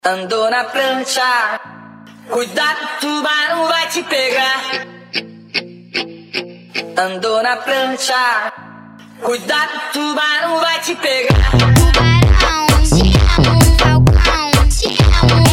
Andou na prancha, cuidado, tubarão vai te pegar. Andou na prancha, cuidado, tubarão vai te pegar. Tubarão, te amo, falcão, te amo,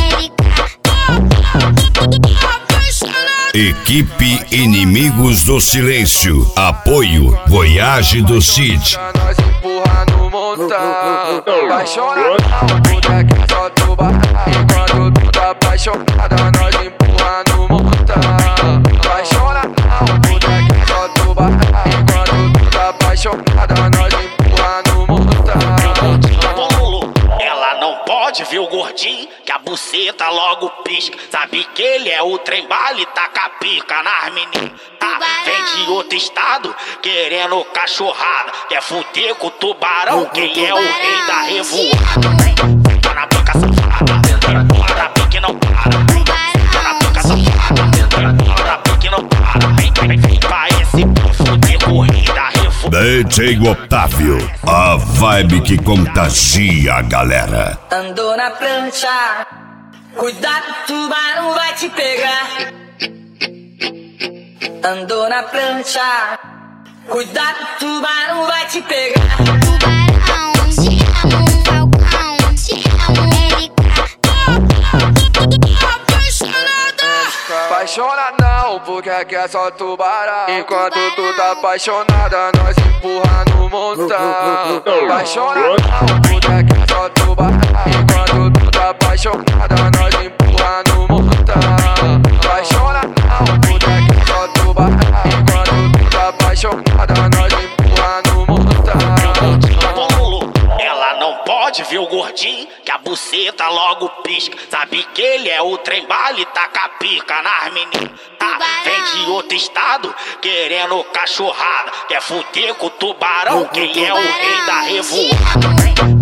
Equipe Inimigos do Silêncio. Apoio Voyage do Cid. Nós empurra no montão. Apaixonadão, boneca só tubarão. Quando tu tá apaixonada, nós empurra no montão. Apaixonadão, boneca só tubarão. Quando tu tá apaixonada, nós empurra no montão. Ela não pode ver o gordinho, que a buceta logo pisca. Sabe que ele é o trem bala e taca a pica nas meninas. Vem de outro estado, querendo cachorrada. Quer fuder com o tubarão, quem é o rei da revoada? Tá na boca safada, empurra na pique e não para. Tá na boca safada, empurra na pique e não para. Vem pra esse fuder com o rei da revoada. DJ Otávio, a vibe que contagia a galera. Andou na prancha, cuidado, tubarão vai te pegar. Andou na prancha, cuidado, tubarão vai te pegar. tubarão, te amo, falcão, te amo, Apaixonadão, porque aqui é só tubarão. Enquanto tu tá apaixonada, nós empurra no montão. Apaixonadão, porque aqui é só tubarão. Enquanto tu tá apaixonada, nós empurra no montão. Apaixonadão, porque aqui é só tubarão. Enquanto tu tá apaixonada, nós empurra no montão. Ela não pode ver o gordinho, que a buceta logo pisca. Sabe que ele é o trem bala e taca a pica nas meninas. Vem de outro estado, querendo cachorrada. Quer fuder com o tubarão, quem é o rei da revoada?